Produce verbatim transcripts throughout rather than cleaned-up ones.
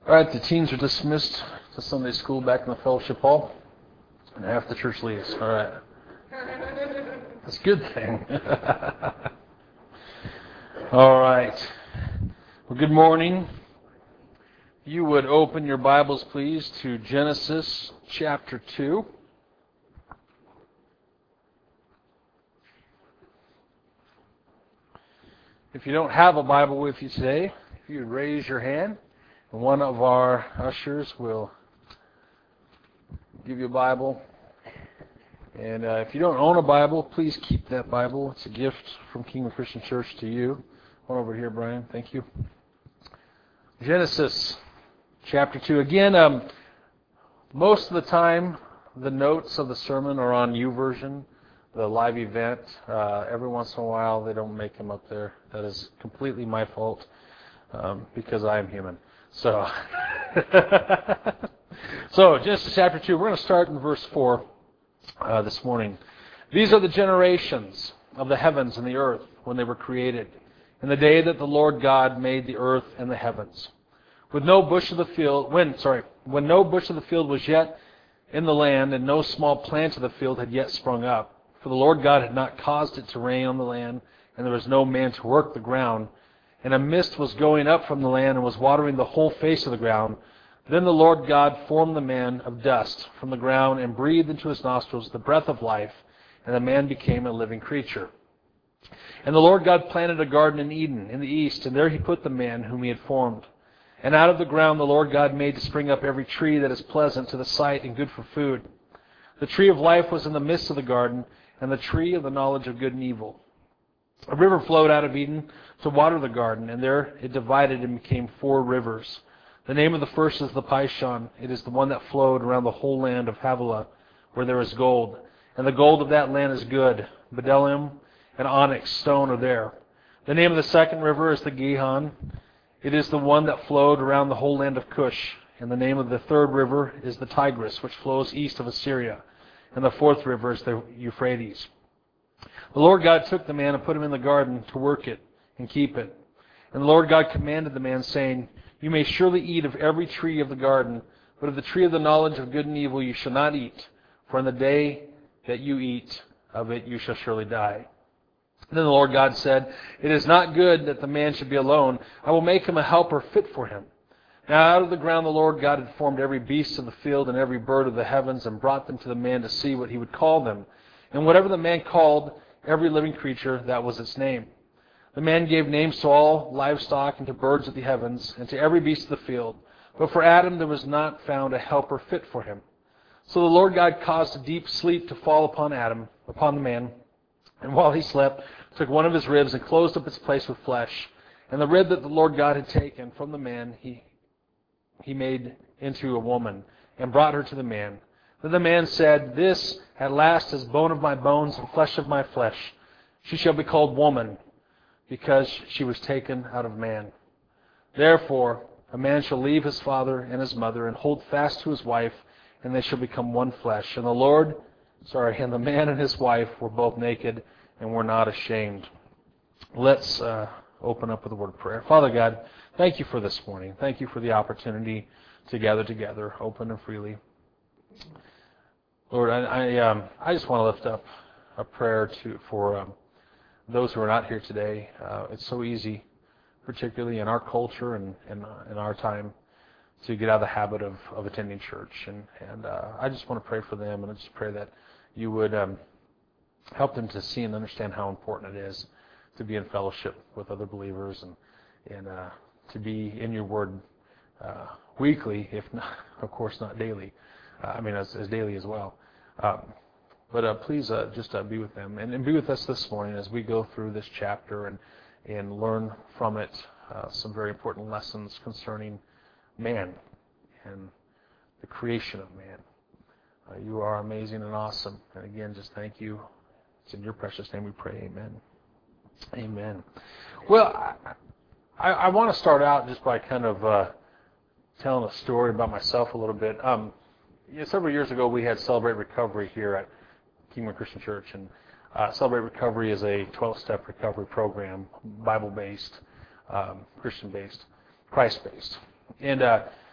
All right, the teens are dismissed to Sunday school back in the fellowship hall, and half the church leaves. All right. That's a good thing. All right. Well, good morning. You would open your Bibles, please, to Genesis chapter two. If you don't have a Bible with you today, if you would raise your hand, and one of our ushers will give you a Bible. And uh, if you don't own a Bible, please keep that Bible. It's a gift from Kingdom Christian Church to you. One over here, Brian. Thank you. Genesis chapter two. Again, um, most of the time, the notes of the sermon are on YouVersion, the live event. Uh, every once in a while, they don't make them up there. That is completely my fault um, because I am human. So, so Genesis chapter two. We're going to start in verse four uh, this morning. These are the generations of the heavens and the earth when they were created, in the day that the Lord God made the earth and the heavens. With no bush of the field, when sorry, when no bush of the field was yet in the land, and no small plant of the field had yet sprung up, for the Lord God had not caused it to rain on the land, and there was no man to work the ground. And a mist was going up from the land and was watering the whole face of the ground. Then the Lord God formed the man of dust from the ground and breathed into his nostrils the breath of life, and the man became a living creature. And the Lord God planted a garden in Eden in the east, and there he put the man whom he had formed. And out of the ground the Lord God made to spring up every tree that is pleasant to the sight and good for food. The tree of life was in the midst of the garden, and the tree of the knowledge of good and evil. A river flowed out of Eden to water the garden, and there it divided and became four rivers. The name of the first is the Pishon. It is the one that flowed around the whole land of Havilah, where there is gold. And the gold of that land is good. Bdellium and onyx stone are there. The name of the second river is the Gihon. It is the one that flowed around the whole land of Cush. And the name of the third river is the Tigris, which flows east of Assyria. And the fourth river is the Euphrates. The Lord God took the man and put him in the garden to work it and keep it. And the Lord God commanded the man, saying, You may surely eat of every tree of the garden, but of the tree of the knowledge of good and evil you shall not eat, for in the day that you eat of it you shall surely die. And then the Lord God said, It is not good that the man should be alone. I will make him a helper fit for him. Now out of the ground the Lord God had formed every beast of the field and every bird of the heavens, and brought them to the man to see what he would call them. And whatever the man called every living creature, that was its name. The man gave names to all livestock and to birds of the heavens and to every beast of the field. But for Adam there was not found a helper fit for him. So the Lord God caused a deep sleep to fall upon Adam, upon the man, and while he slept, took one of his ribs and closed up its place with flesh. And the rib that the Lord God had taken from the man he he made into a woman, and brought her to the man. Then the man said, This at last is bone of my bones and flesh of my flesh. She shall be called woman, because she was taken out of man. Therefore, a man shall leave his father and his mother, and hold fast to his wife, and they shall become one flesh. And the Lord, sorry, and the man and his wife were both naked, and were not ashamed. Let's uh, open up with a word of prayer. Father God, thank you for this morning. Thank you for the opportunity to gather together, open and freely. Lord, I I, um, I just want to lift up a prayer to for um, those who are not here today. Uh, it's so easy, particularly in our culture and in, in our time, to get out of the habit of, of attending church. And, and uh, I just want to pray for them, and I just pray that you would um, help them to see and understand how important it is to be in fellowship with other believers and, and uh, to be in your word uh, weekly, if not, of course, not daily. Uh, I mean, as, as daily as well. Um, but uh, please uh, just uh, be with them and, and be with us this morning as we go through this chapter and, and learn from it uh, some very important lessons concerning man and the creation of man. Uh, you are amazing and awesome. And again, just thank you. It's in your precious name we pray. Amen. Amen. Well, I, I want to start out just by kind of uh, telling a story about myself a little bit. Um, you know, several years ago, we had Celebrate Recovery here at Kingdom Christian Church, and uh, Celebrate Recovery is a twelve-step recovery program, Bible-based, um, Christian-based, Christ-based. And uh,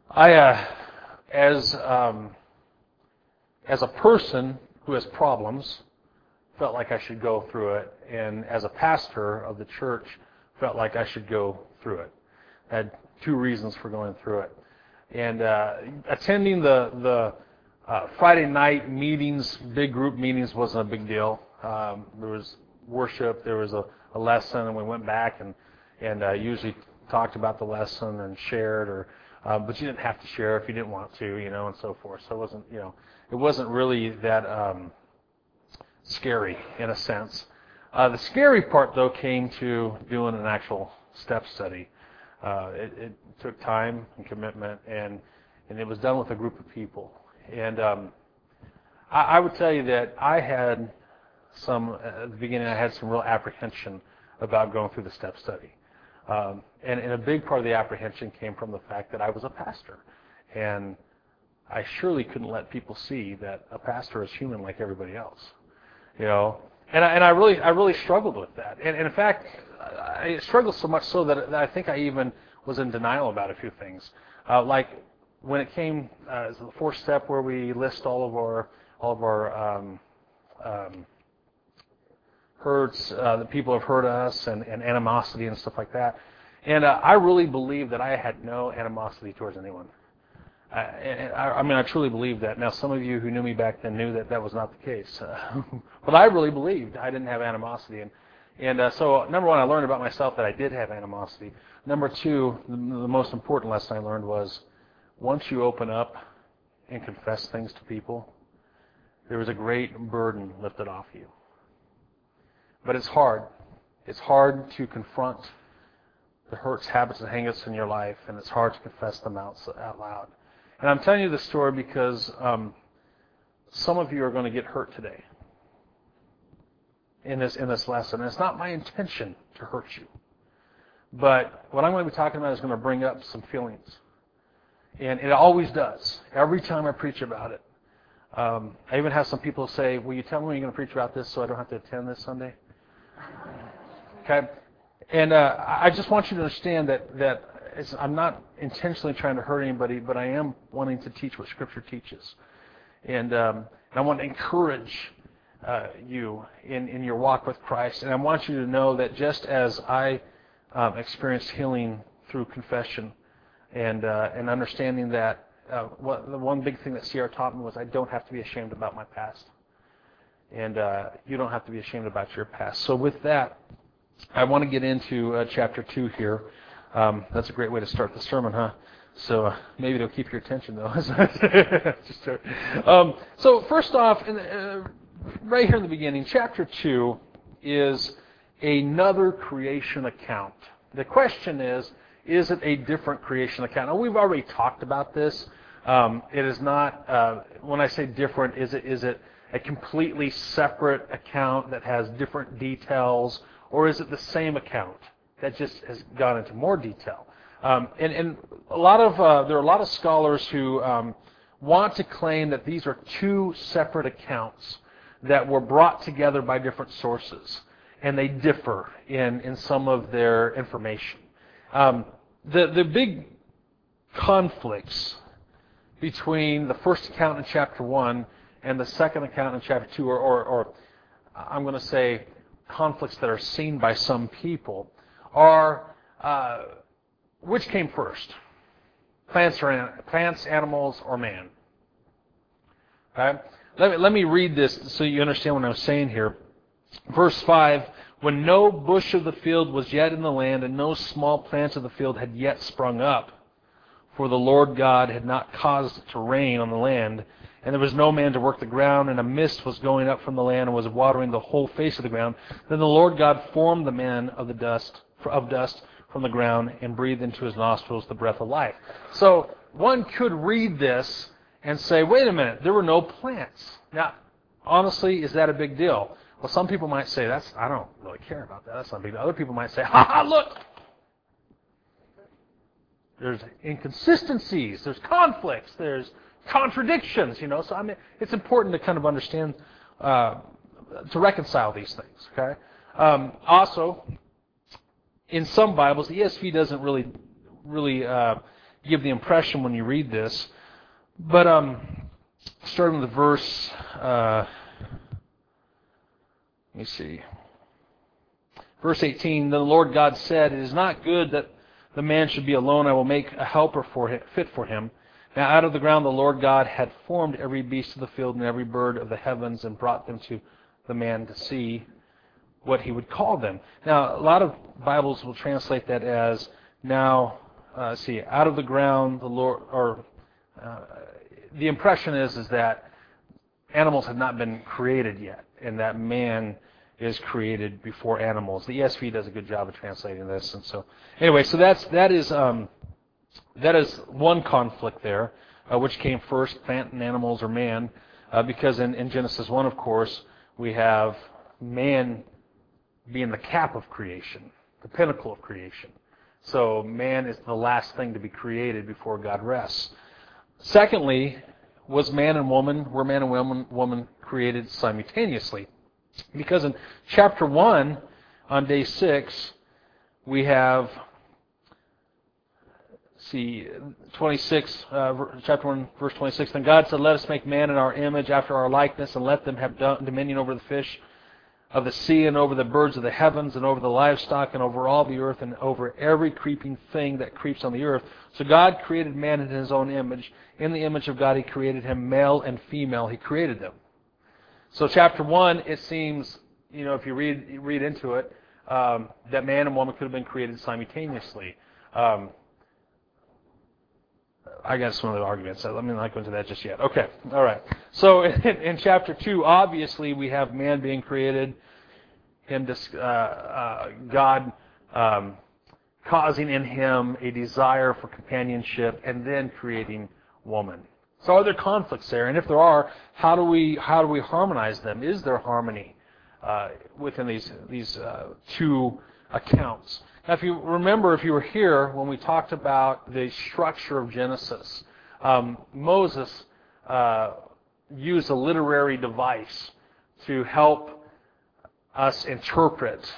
I, uh, as um, as a person who has problems, felt like I should go through it, and as a pastor of the church, felt like I should go through it. I had two reasons for going through it. And uh, attending the the uh, Friday night meetings, big group meetings, wasn't a big deal. Um, there was worship, there was a, a lesson, and we went back and and uh, usually talked about the lesson and shared, or uh, but you didn't have to share if you didn't want to, you know, and so forth. So it wasn't, you know, it wasn't really that um, scary in a sense. Uh, the scary part, though, came to doing an actual step study. Uh, it, it took time and commitment, and and it was done with a group of people. And um, I, I would tell you that I had some, at the beginning, I had some real apprehension about going through the step study. Um, and, and a big part of the apprehension came from the fact that I was a pastor. And I surely couldn't let people see that a pastor is human like everybody else. You know, and I, and I really I really struggled with that. And, and in fact, I struggled so much so that I think I even was in denial about a few things. Uh, like when it came uh, to the fourth step where we list all of our all of our um, um, hurts, uh, that people have hurt us, and, and animosity and stuff like that. And uh, I really believe that I had no animosity towards anyone. I, and I, I mean, I truly believe that. Now, some of you who knew me back then knew that that was not the case. Uh, but I really believed I didn't have animosity. And, and uh, so, number one, I learned about myself that I did have animosity. Number two, the, the most important lesson I learned was once you open up and confess things to people, there is a great burden lifted off you. But it's hard. It's hard to confront the hurts, habits, and hang-ups in your life, and it's hard to confess them out, out loud. And I'm telling you this story because um, some of you are going to get hurt today in this in this lesson. And it's not my intention to hurt you. But what I'm going to be talking about is going to bring up some feelings. And it always does. Every time I preach about it. Um, I even have some people say, will you tell me when you're going to preach about this so I don't have to attend this Sunday? Okay? And uh, I just want you to understand that, that it's, I'm not intentionally trying to hurt anybody, but I am wanting to teach what Scripture teaches. And, um, and I want to encourage uh, you in, in your walk with Christ. And I want you to know that just as I um, experienced healing through confession and uh, and understanding that, uh, what, the one big thing that C R taught me was I don't have to be ashamed about my past. And uh, you don't have to be ashamed about your past. So with that, I want to get into uh, chapter two here. Um, that's a great way to start the sermon, huh? So uh, maybe it'll keep your attention, though. Just, um, so first off, in the, uh, right here in the beginning, chapter two is another creation account. The question is, is it a different creation account? Now, we've already talked about this. Um, it is not, uh, when I say different, is it is it a completely separate account that has different details, or is it the same account that just has gone into more detail? Um, and, and a lot of uh, there are a lot of scholars who um, want to claim that these are two separate accounts that were brought together by different sources, and they differ in, in some of their information. Um, the the big conflicts between the first account in chapter one and the second account in chapter two, or, or, or I'm going to say conflicts that are seen by some people, are uh, which came first? Plants or plants, animals, or man? Okay? Let me, let me read this so you understand what I'm saying here. Verse five, when no bush of the field was yet in the land, and no small plant of the field had yet sprung up, for the Lord God had not caused it to rain on the land, and there was no man to work the ground, and a mist was going up from the land and was watering the whole face of the ground. Then the Lord God formed the man of the dust of dust from the ground and breathed into his nostrils the breath of life. So one could read this and say, wait a minute, there were no plants. Now, honestly, is that a big deal? Well, some people might say, "That's I don't really care about that. That's not a big deal." Other people might say, "Ha ha! Look, there's inconsistencies, there's conflicts, there's contradictions." You know, so I mean, it's important to kind of understand, uh, to reconcile these things. Okay. Um, also, in some Bibles, the E S V doesn't really, really uh, give the impression when you read this. But um, starting with the verse, uh, let me see. Verse eighteen, Then the Lord God said, It is not good that the man should be alone. I will make a helper for him, fit for him. Now out of the ground the Lord God had formed every beast of the field and every bird of the heavens and brought them to the man to see what he would call them. Now, a lot of Bibles will translate that as, now, uh, see, out of the ground the Lord, or uh, the impression is, is that animals have not been created yet, and that man is created before animals. The E S V does a good job of translating this, and so anyway, so that's that is um, that is one conflict there, uh, which came first, plant and animals or man, uh, because in, in Genesis one, of course, we have man being the cap of creation, the pinnacle of creation. So man is the last thing to be created before God rests. Secondly, was man and woman, were man and woman, woman created simultaneously? Because in chapter one, on day six, we have, see, twenty-six, uh, chapter one, verse twenty-six, Then God said, Let us make man in our image, after our likeness, and let them have dominion over the fish of the sea, and over the birds of the heavens, and over the livestock, and over all the earth, and over every creeping thing that creeps on the earth. So God created man in His own image. In the image of God He created him, male and female He created them. So chapter one, it seems, you know, if you read read into it, um, that man and woman could have been created simultaneously. Um, I got some other arguments. So let me not go into that just yet. Okay, all right. So in, in chapter two, obviously we have man being created, him, uh, uh, God um, causing in him a desire for companionship, and then creating woman. So are there conflicts there? And if there are, how do we how do we harmonize them? Is there harmony uh, within these these uh, two accounts? Now, if you remember, if you were here when we talked about the structure of Genesis, um, Moses uh, used a literary device to help us interpret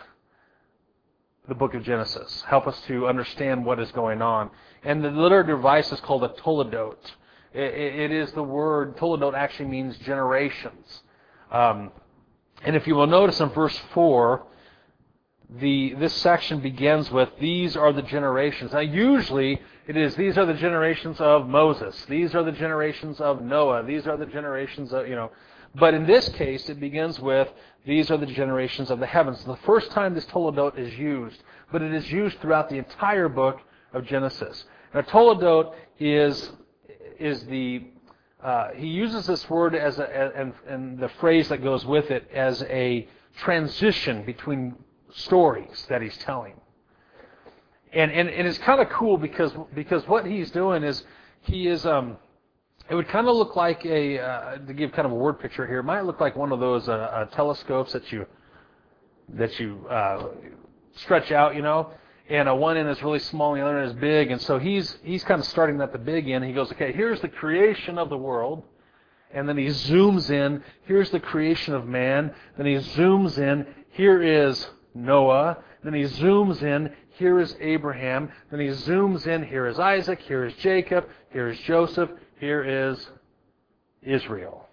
the book of Genesis, help us to understand what is going on. And the literary device is called a toledot. It is the word, toledot actually means generations. Um, and if you will notice in verse four, the this section begins with, these are the generations. Now usually it is, these are the generations of Moses. These are the generations of Noah. These are the generations of, you know. But in this case, it begins with, these are the generations of the heavens. The first time this toledot is used, but it is used throughout the entire book of Genesis. Now toledot is... is the uh, he uses this word as a, and, and the phrase that goes with it as a transition between stories that he's telling. And and, and it's kind of cool because because what he's doing is he is um it would kind of look like a uh, to give kind of a word picture here, it might look like one of those uh, uh, telescopes that you that you uh, stretch out, you know. And uh, one end is really small, and the other end is big. And so he's he's kind of starting at the big end. He goes, okay, here's the creation of the world. And then he zooms in. Here's the creation of man. Then he zooms in. Here is Noah. Then he zooms in. Here is Abraham. Then he zooms in. Here is Isaac. Here is Jacob. Here is Joseph. Here is Israel.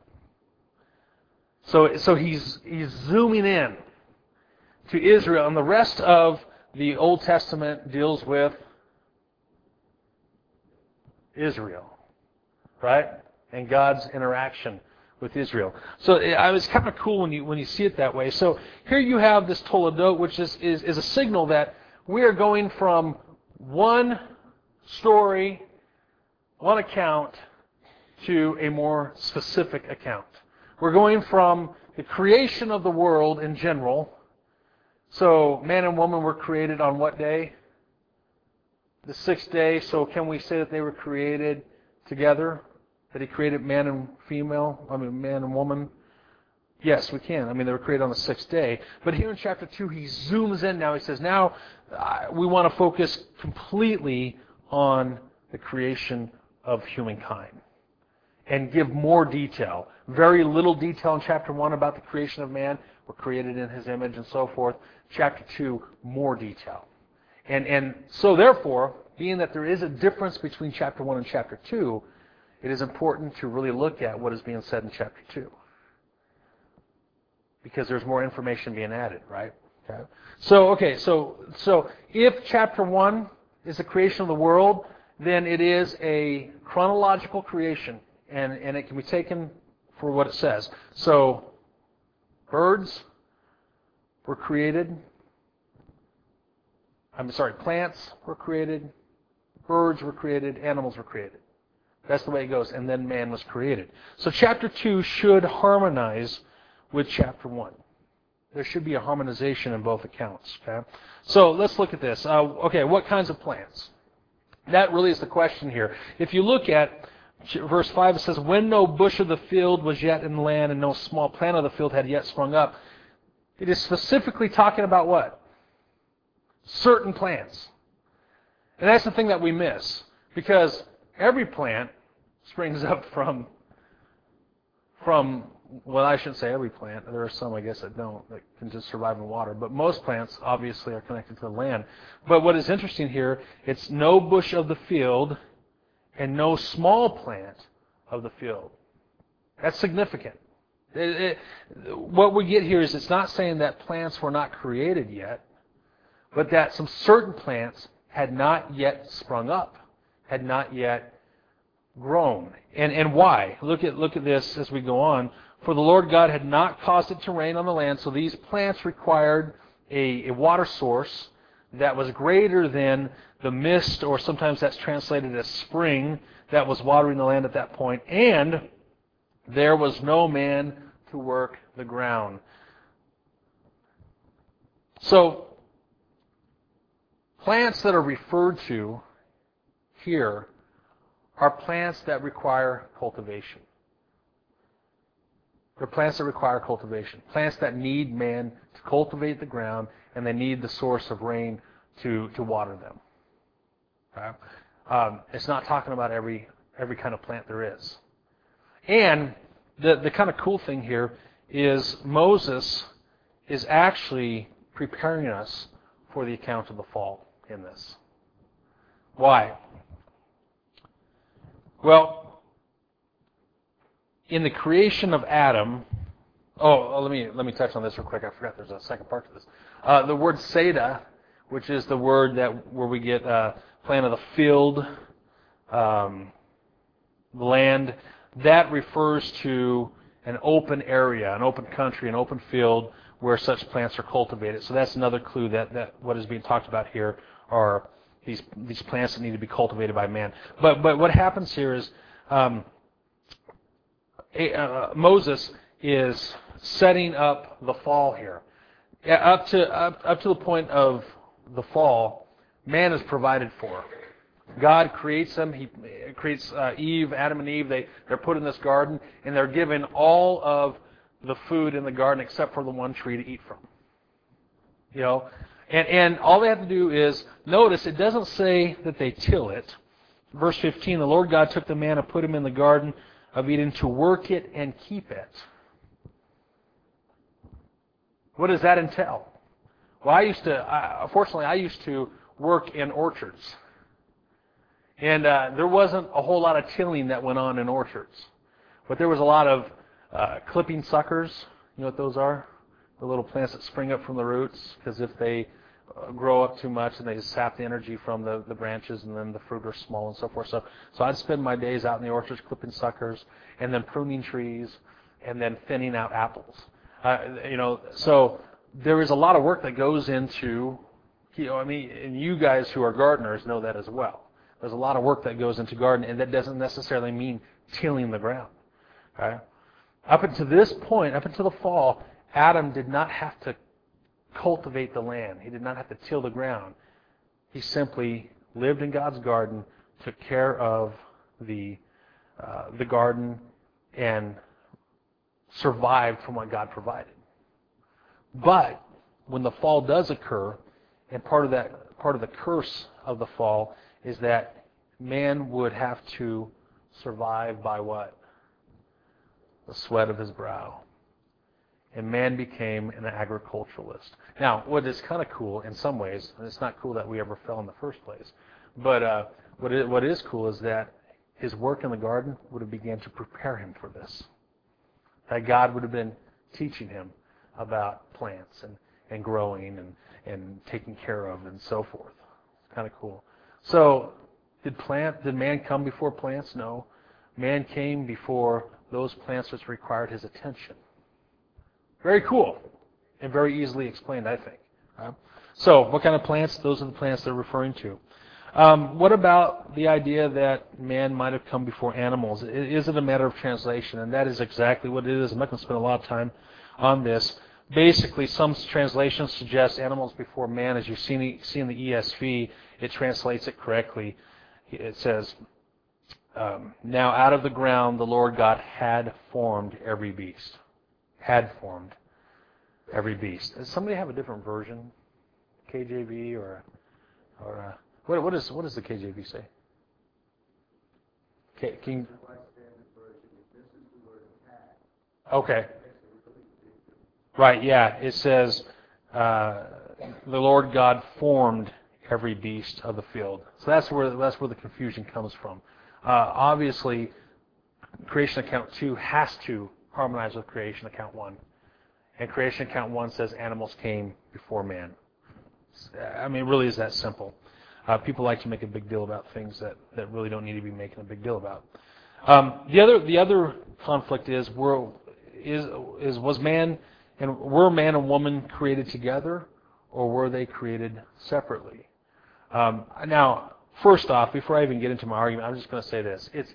So, so he's he's zooming in to Israel, and the rest of the Old Testament deals with Israel, right? And God's interaction with Israel. So it, it's kind of cool when you when you see it that way. So here you have this toledot, which is, is, is a signal that we are going from one story, one account, to a more specific account. We're going from the creation of the world in general. So man and woman were created on what day? The sixth day. So can we say that they were created together? That He created man and female? I mean, man and woman? Yes, we can. I mean, they were created on the sixth day. But here in chapter two, he zooms in now. He says, now uh, we want to focus completely on the creation of humankind and give more detail. Very little detail in chapter one about the creation of man. We're created in His image and so forth. Chapter two, more detail. And and so therefore, being that there is a difference between chapter one and chapter two, it is important to really look at what is being said in chapter two. Because there's more information being added, right? Okay. So, okay, so so if chapter one is the creation of the world, then it is a chronological creation, and, and it can be taken for what it says. So, birds were created. I'm sorry, plants were created, birds were created, animals were created. That's the way it goes. And then man was created. So chapter two should harmonize with chapter one. There should be a harmonization in both accounts. Okay. So let's look at this. Uh, okay, what kinds of plants? That really is the question here. If you look at verse five, it says, when no bush of the field was yet in the land and no small plant of the field had yet sprung up. It is specifically talking about what? Certain plants. And that's the thing that we miss. Because every plant springs up from, from, well, I shouldn't say every plant. There are some, I guess, that don't, that can just survive in water. But most plants, obviously, are connected to the land. But what is interesting here, it's no bush of the field and no small plant of the field. That's significant. It, it, what we get here is it's not saying that plants were not created yet, but that some certain plants had not yet sprung up, had not yet grown. And and why? Look at look at this as we go on. For the Lord God had not caused it to rain on the land, so these plants required a, a water source that was greater than the mist, or sometimes that's translated as spring, that was watering the land at that point. And there was no man to work the ground. So, plants that are referred to here are plants that require cultivation. They're plants that require cultivation. Plants that need man to cultivate the ground, and they need the source of rain to, to water them. Okay? Um, it's not talking about every every kind of plant there is. And the, the kind of cool thing here is Moses is actually preparing us for the account of the fall in this. Why? Well, in the creation of Adam, oh, let me let me touch on this real quick. I forgot there's a second part to this. Uh, the word Seda, which is the word that where we get uh, plant of the field, um, land, that refers to an open area, an open country, an open field where such plants are cultivated. So that's another clue that, that what is being talked about here are these these plants that need to be cultivated by man. But but what happens here is um, uh, Moses is setting up the fall here. Up to up, up to the point of the fall, man is provided for. God creates them. He creates uh, Eve, Adam and Eve. They, they're put in this garden, and they're given all of the food in the garden except for the one tree to eat from. You know, and, and all they have to do is, notice, it doesn't say that they till it. Verse fifteen, the Lord God took the man and put him in the garden of Eden to work it and keep it. What does that entail? Well, I used to, uh, fortunately, I used to work in orchards. And uh, there wasn't a whole lot of tilling that went on in orchards. But there was a lot of uh, clipping suckers. You know what those are? The little plants that spring up from the roots. Because if they uh, grow up too much and they sap the energy from the, the branches, and then the fruit are small and so forth. So, so I'd spend my days out in the orchards clipping suckers, and then pruning trees, and then thinning out apples. Uh, you know, so there is a lot of work that goes into, you know, I mean, and you guys who are gardeners know that as well. There's a lot of work that goes into gardening, and that doesn't necessarily mean tilling the ground. Okay? Up until this point, up until the fall, Adam did not have to cultivate the land. He did not have to till the ground. He simply lived in God's garden, took care of the uh, the garden, and survived from what God provided. But when the fall does occur, and part of that part of the curse of the fall is that man would have to survive by what? The sweat of his brow. and man became an agriculturalist. Now, what is kind of cool in some ways, and it's not cool that we ever fell in the first place, but uh, what, is, what is cool is that his work in the garden would have began to prepare him for this. That God would have been teaching him about plants and, and growing and, and taking care of and so forth. It's kind of cool. So, did plant, did man come before plants? No. Man came before those plants which required his attention. Very cool and very easily explained, I think. Uh, so, what kind of plants? Those are the plants they're referring to. Um, what about the idea that man might have come before animals? Is it a matter of translation? And that is exactly what it is. I'm not going to spend a lot of time on this. Basically, some translations suggest animals before man. As you see in the E S V, it translates it correctly. It says, um, now out of the ground the Lord God had formed every beast. Had formed every beast. Does somebody have a different version? K J V or... or uh, What, what, is, what does the K J V say? K, King. Okay. Right, yeah. It says, uh, the Lord God formed every beast of the field. So that's where that's where the confusion comes from. Uh, obviously, creation account two has to harmonize with creation account one. And creation account one says animals came before man. I mean, it really is that simple. Uh, people like to make a big deal about things that, that really don't need to be making a big deal about. Um, the other the other conflict is were is is was man and were man and woman created together, or were they created separately? Um, now, first off, before I even get into my argument, I'm just going to say this: it's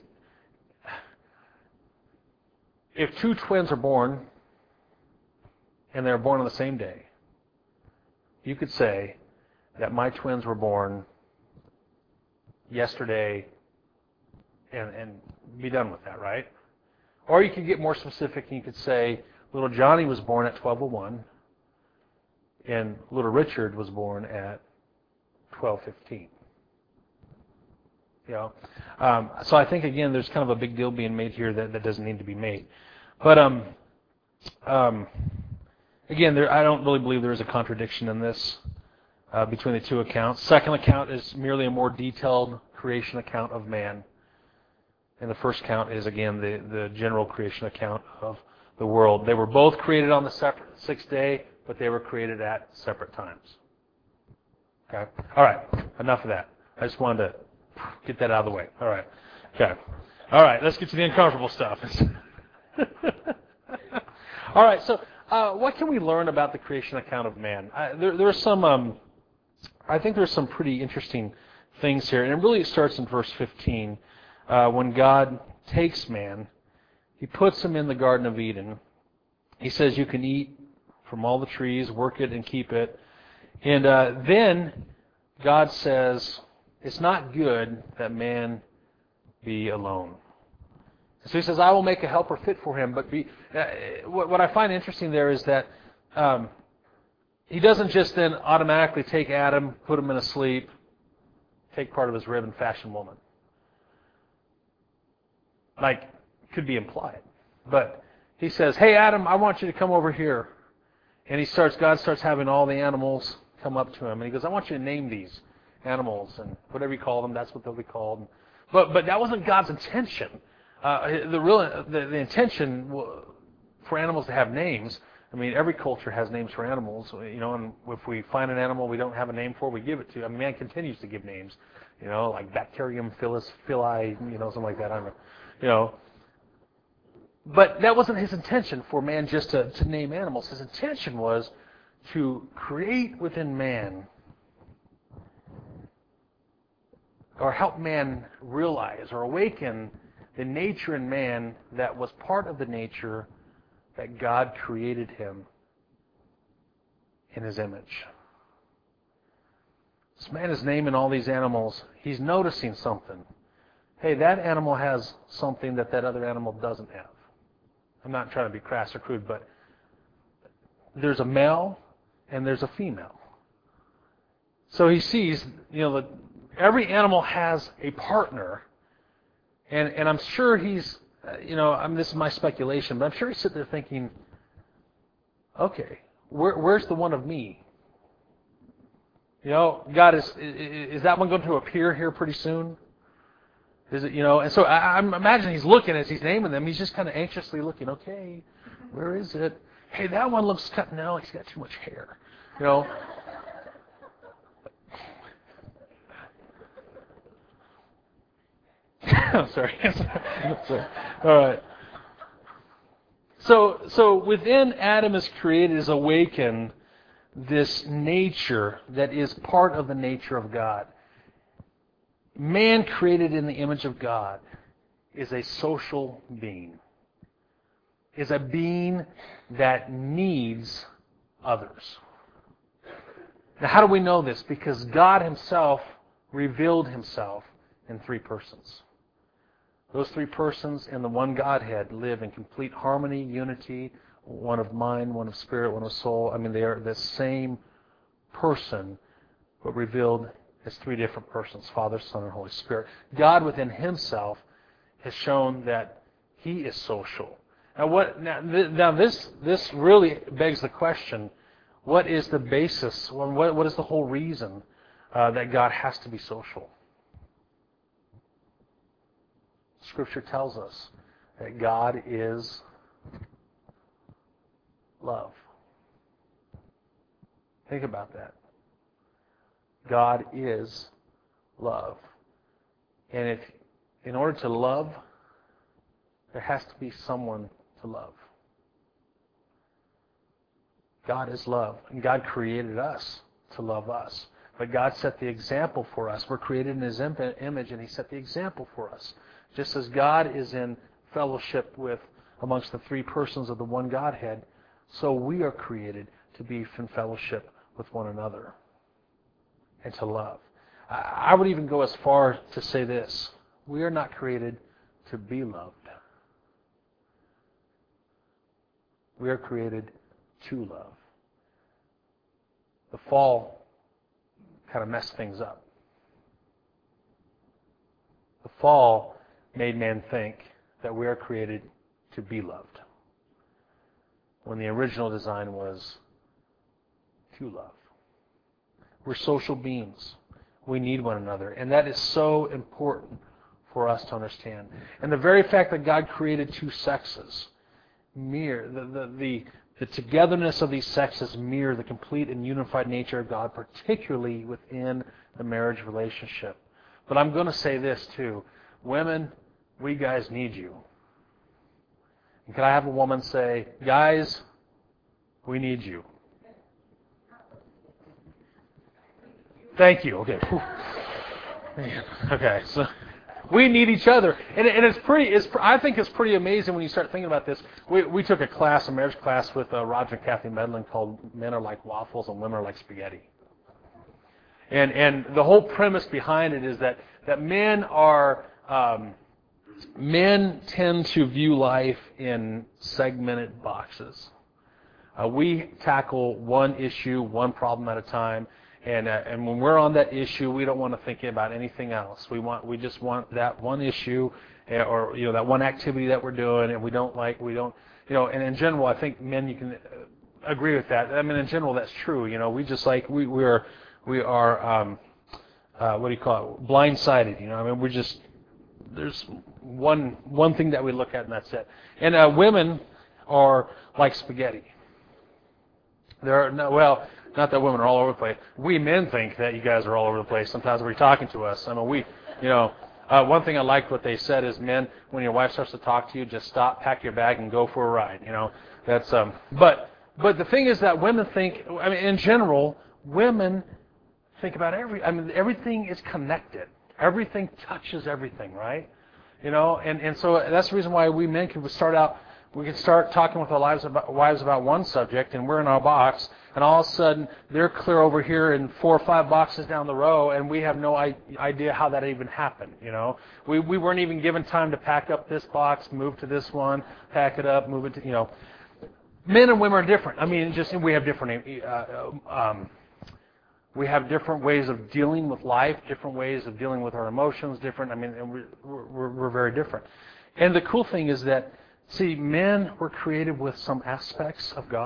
if two twins are born and they're born on the same day, you could say that my twins were born yesterday and, and be done with that, right? Or you could get more specific and you could say little Johnny was born at twelve oh one and little Richard was born at twelve fifteen. You know, um, so I think again there's kind of a big deal being made here that, that doesn't need to be made. But um, um, again, there, I don't really believe there is a contradiction in this uh, between the two accounts. Second account is merely a more detailed creation account of man, and the first account is again the the general creation account of the world. They were both created on the separate sixth day, but they were created at separate times. Okay. All right. Enough of that. I just wanted to get that out of the way. All right. Okay. All right. Let's get to the uncomfortable stuff. All right. So, uh, what can we learn about the creation account of man? Uh, there, there are some. Um, I think there's some pretty interesting things here, and it really starts in verse fifteen, uh, when God takes man, He puts him in the Garden of Eden. He says, "You can eat from all the trees, work it and keep it," and uh, then God says, "It's not good that man be alone." So He says, "I will make a helper fit for him." But be, uh, what, what I find interesting there is that um, He doesn't just then automatically take Adam, put him in a sleep, take part of his rib and fashion woman. Like, could be implied. But He says, "Hey Adam, I want you to come over here." And he starts, God starts having all the animals come up to him. And He goes, "I want you to name these animals." And whatever you call them, that's what they'll be called. But but that wasn't God's intention. Uh, the real the, the intention for animals to have names. I mean, every culture has names for animals. You know, and if we find an animal we don't have a name for, we give it to. I mean, man continues to give names. You know, like Bacterium phyllis, phyli, you know, something like that. I don't know. You know. But that wasn't His intention for man just to, to name animals. His intention was to create within man, or help man realize or awaken the nature in man that was part of the nature that God created him in His image. This man is naming all these animals. He's noticing something. Hey, that animal has something that that other animal doesn't have. I'm not trying to be crass or crude, but there's a male and there's a female. So he sees, you know, that every animal has a partner, and and I'm sure he's, you know, I mean, this is my speculation, but I'm sure he's sitting there thinking, okay, where, where's the one of me? You know, God, is is that one going to appear here pretty soon? Is it, you know, and so I, I'm imagining he's looking as he's naming them. He's just kind of anxiously looking, okay, where is it? Hey, that one looks cut. No, he's got too much hair. You know. I'm sorry. sorry. All right. So, so within Adam is created, is awakened this nature that is part of the nature of God. Man created in the image of God is a social being, is a being that needs others. Now, how do we know this? Because God Himself revealed Himself in three persons. Those three persons in the one Godhead live in complete harmony, unity, one of mind, one of spirit, one of soul. I mean, they are the same person, but revealed as three different persons, Father, Son, and Holy Spirit. God within Himself has shown that He is social. Now, what? Now, th- now this this really begs the question: what is the basis? What what is the whole reason uh, that God has to be social? Scripture tells us that God is love. Think about that. God is love. And if, in order to love, there has to be someone to love. God is love. And God created us to love us. But God set the example for us. We're created in His image, and He set the example for us. Just as God is in fellowship with amongst the three persons of the one Godhead, so we are created to be in fellowship with one another and to love. I would even go as far to say this: we are not created to be loved. We are created to love. The fall kind of messed things up. The fall made man think that we are created to be loved, when the original design was to love. We're social beings. We need one another, and that is so important for us to understand. And the very fact that God created two sexes mirror the the, the the togetherness of these sexes mirror the complete and unified nature of God, particularly within the marriage relationship. But I'm going to say this too. Women, we guys need you. And can I have a woman say, guys, we need you? Thank you. Okay. Man. Okay. So we need each other, and, and it's pretty. It's I think it's pretty amazing when you start thinking about this. We we took a class, a marriage class, with uh, Roger and Kathy Medlin called "Men Are Like Waffles and Women Are Like Spaghetti." And and the whole premise behind it is that that men are um, men tend to view life in segmented boxes. Uh, we tackle one issue, one problem at a time. And uh, and when we're on that issue, we don't want to think about anything else. We want we just want that one issue, uh, or you know that one activity that we're doing, and we don't like we don't you know. And in general, I think men, you can agree with that. I mean, in general, that's true. You know, we just like we we are we are um, uh, what do you call it? Blindsided. You know, I mean, we're just there's one one thing that we look at, and that's it. And uh, women are like spaghetti. There are no well. Not that women are all over the place. We men think that you guys are all over the place sometimes when you're talking to us. I mean, we, you know, uh, one thing I liked what they said is, men, when your wife starts to talk to you, just stop, pack your bag, and go for a ride. You know, that's um. But but the thing is that women think. I mean, in general, women think about every. I mean, everything is connected. Everything touches everything, right? You know, and and so that's the reason why we men can start out. We can start talking with our wives about, wives about one subject, and we're in our box, and all of a sudden they're clear over here in four or five boxes down the row, and we have no idea how that even happened. You know, we we weren't even given time to pack up this box, move to this one, pack it up, move it to you know. Men and women are different. I mean, just we have different. Uh, um, we have different ways of dealing with life, different ways of dealing with our emotions, different. I mean, and we're we're, we're very different. And the cool thing is that. See, men were created with some aspects of God,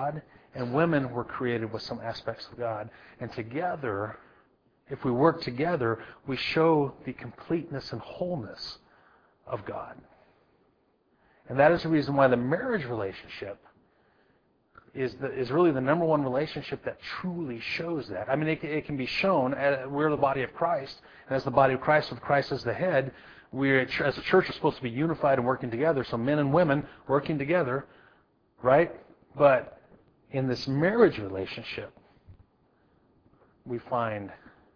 and women were created with some aspects of God. And together, if we work together, we show the completeness and wholeness of God. And that is the reason why the marriage relationship is the, is really the number one relationship that truly shows that. I mean, it, it can be shown, as we're the body of Christ, and as the body of Christ, with Christ as the head, we as a church are supposed to be unified and working together, so men and women working together, right? But in this marriage relationship, we find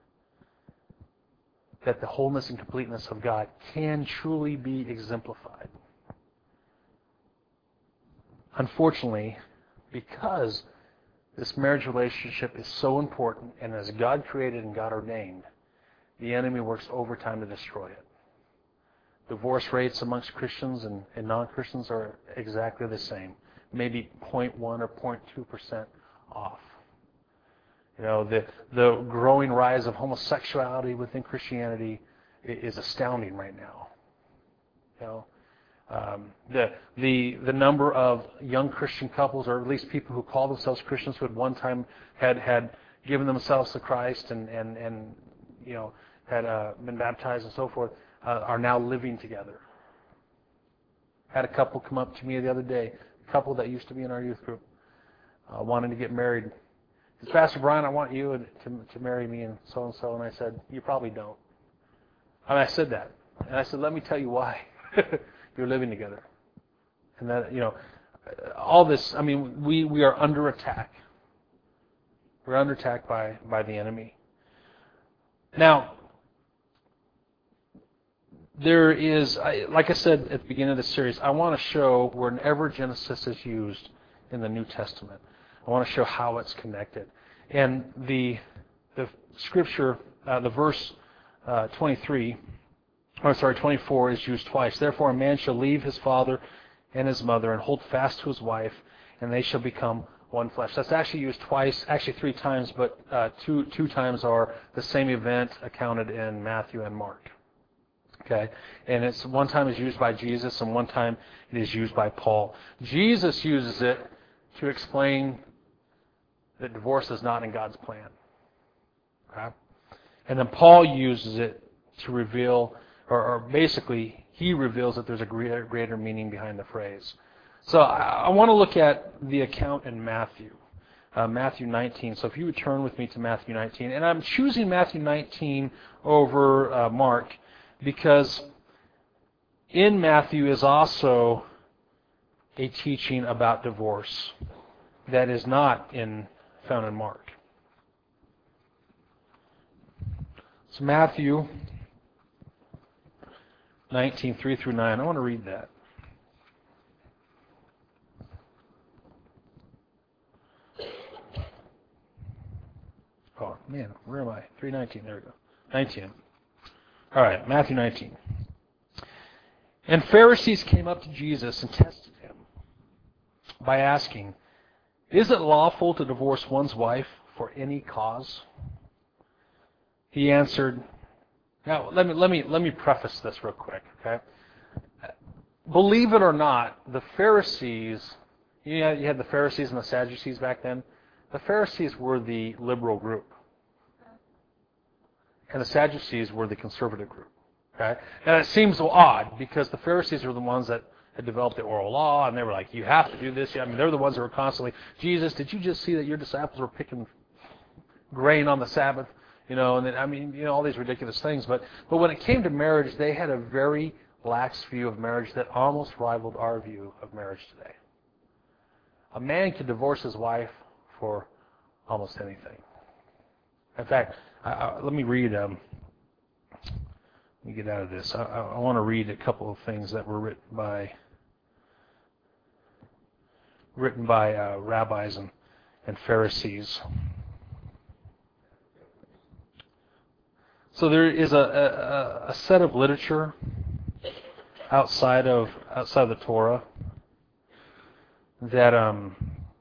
that the wholeness and completeness of God can truly be exemplified. Unfortunately, because this marriage relationship is so important, and as God created and God ordained, the enemy works overtime to destroy it. Divorce rates amongst Christians and, and non-Christians are exactly the same, maybe zero point one or zero point two percent off. You know, the the growing rise of homosexuality within Christianity is astounding right now. You know, um, the the the number of young Christian couples, or at least people who call themselves Christians, who at one time had had given themselves to Christ and and and you know had uh, been baptized and so forth, uh, are now living together. Had a couple come up to me the other day, a couple that used to be in our youth group, uh, wanting to get married. He said, Pastor Brian, I want you to to marry me and so and so. And I said, you probably don't. And I said that, and I said, let me tell you why. You're living together, and that you know, all this. I mean, we, we are under attack. We're under attack by by the enemy. Now, there is, like I said at the beginning of the series, I want to show whenever Genesis is used in the New Testament, I want to show how it's connected. And the the scripture, uh, the verse uh, twenty-three. Oh, sorry, twenty-four is used twice. Therefore, a man shall leave his father and his mother and hold fast to his wife, and they shall become one flesh. That's actually used twice, actually three times, but uh, two two times are the same event accounted in Matthew and Mark. Okay, and it's one time is used by Jesus, and one time it is used by Paul. Jesus uses it to explain that divorce is not in God's plan. Okay, and then Paul uses it to reveal. Or, or basically, he reveals that there's a greater, greater meaning behind the phrase. So I, I want to look at the account in Matthew, uh, Matthew nineteen. So if you would turn with me to Matthew nineteen. And I'm choosing Matthew nineteen over uh, Mark because in Matthew is also a teaching about divorce that is not in found in Mark. So Matthew nineteen, three through nine. I want to read that. Oh, man, where am I? three nineteen, there we go. nineteen. All right, Matthew nineteen. And Pharisees came up to Jesus and tested him by asking, is it lawful to divorce one's wife for any cause? He answered, now, let me let me let me preface this real quick, okay? Believe it or not, the Pharisees, you know, you had the Pharisees and the Sadducees back then. The Pharisees were the liberal group, and the Sadducees were the conservative group. Okay, and it seems so odd because the Pharisees were the ones that had developed the oral law, and they were like, "You have to do this." I mean, they're the ones that were constantly, "Jesus, did you just see that your disciples were picking grain on the Sabbath?" You know, and then, I mean, you know, all these ridiculous things. But but when it came to marriage, they had a very lax view of marriage that almost rivaled our view of marriage today. A man could divorce his wife for almost anything. In fact, I, I, let me read. Um, let me get out of this. I, I, I want to read a couple of things that were written by written by uh, rabbis and, and Pharisees. So there is a, a, a set of literature outside of outside of the Torah that um,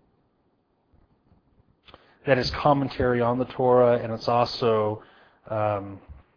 that is commentary on the Torah, and it's also um,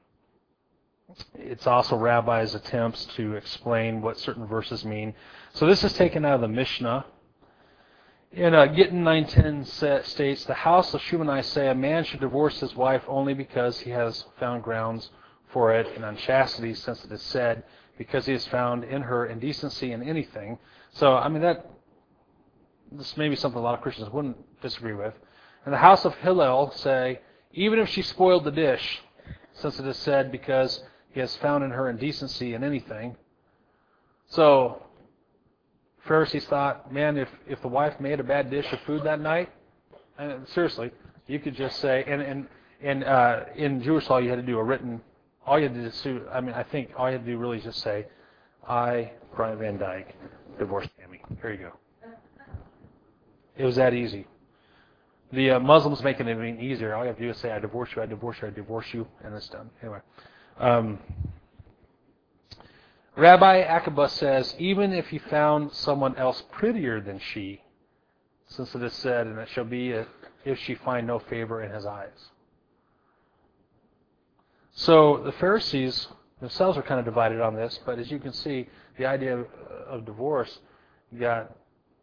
it's also rabbis' attempts to explain what certain verses mean. So this is taken out of the Mishnah, In uh, Gittin nine ten states, the house of Shumanai say a man should divorce his wife only because he has found grounds for it in unchastity, since it is said, because he has found in her indecency in anything. So, I mean, that this may be something a lot of Christians wouldn't disagree with. And the house of Hillel say, even if she spoiled the dish, since it is said, because he has found in her indecency in anything. So, Pharisees thought, man, if, if the wife made a bad dish of food that night, and seriously, you could just say, and and, and uh, in Jewish law you had to do a written, all you had to do, I mean, I think all you had to do really is just say, I, Brian Van Dyke, divorced Tammy. Here you go. It was that easy. The uh, Muslims make it even easier. All you have to do is say, I divorce you, I divorce you, I divorce you, and it's done. Anyway. Um, Rabbi Akiba says, even if he found someone else prettier than she, since it is said, and it shall be if she find no favor in his eyes. So the Pharisees themselves are kind of divided on this, but as you can see, the idea of, of divorce got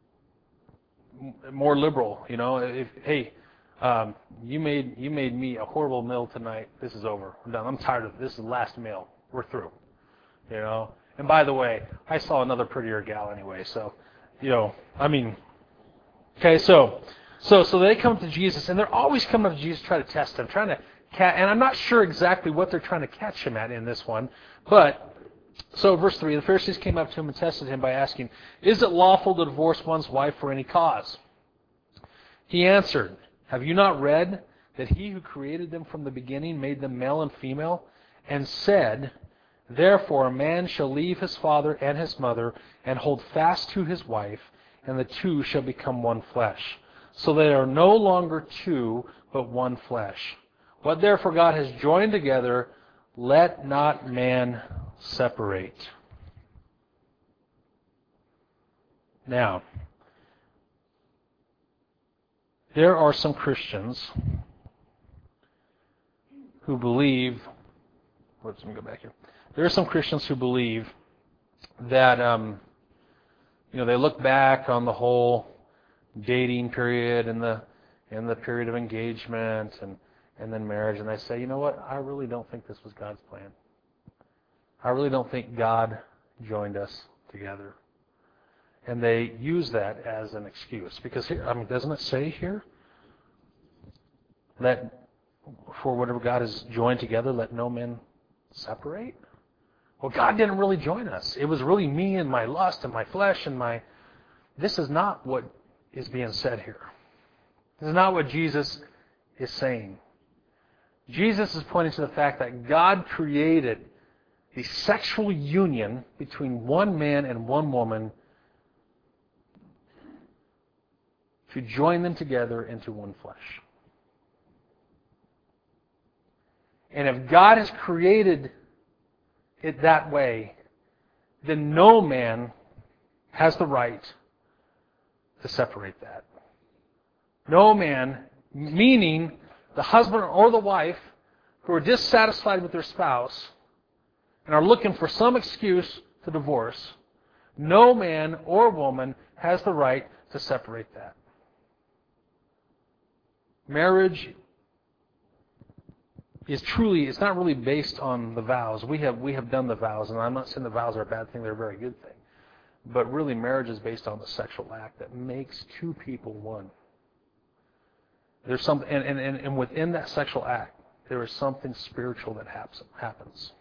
more liberal. You know, if hey, um, you made you made me a horrible meal tonight. This is over. I'm done. I'm tired of it. This is the last meal. We're through. You know. And by the way, I saw another prettier gal anyway. So, you know, I mean, okay. So, so so they come to Jesus, and they're always coming to Jesus to try to test him, trying to. And I'm not sure exactly what they're trying to catch him at in this one. But, so verse three, the Pharisees came up to him and tested him by asking, is it lawful to divorce one's wife for any cause? He answered, have you not read that he who created them from the beginning made them male and female, and said, therefore a man shall leave his father and his mother, and hold fast to his wife, and the two shall become one flesh. So they are no longer two, but one flesh. What therefore God has joined together, let not man separate. Now, there are some Christians who believe, let's let me go back here. There are some Christians who believe that, um, you know, they look back on the whole dating period and the and the period of engagement and and then marriage, and they say, you know what, I really don't think this was God's plan. I really don't think God joined us together. And they use that as an excuse. Because, here, I mean, doesn't it say here that for whatever God has joined together, let no man separate? Well, God didn't really join us. It was really me and my lust and my flesh and my... This is not what is being said here. This is not what Jesus is saying. Jesus is pointing to the fact that God created the sexual union between one man and one woman to join them together into one flesh. And if God has created it that way, then no man has the right to separate that. No man, meaning the husband or the wife who are dissatisfied with their spouse and are looking for some excuse to divorce, no man or woman has the right to separate that. Marriage is truly, it's not really based on the vows. We have we have done the vows, and I'm not saying the vows are a bad thing, they're a very good thing. But really, marriage is based on the sexual act that makes two people one. There's some, and, and, and within that sexual act, there is something spiritual that happens.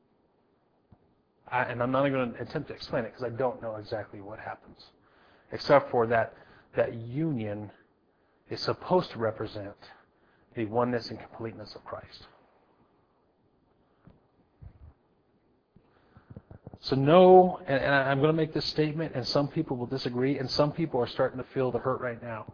I, and I'm not even going to attempt to explain it because I don't know exactly what happens. Except for that, that union is supposed to represent the oneness and completeness of Christ. So no, and, and I'm going to make this statement, and some people will disagree, and some people are starting to feel the hurt right now.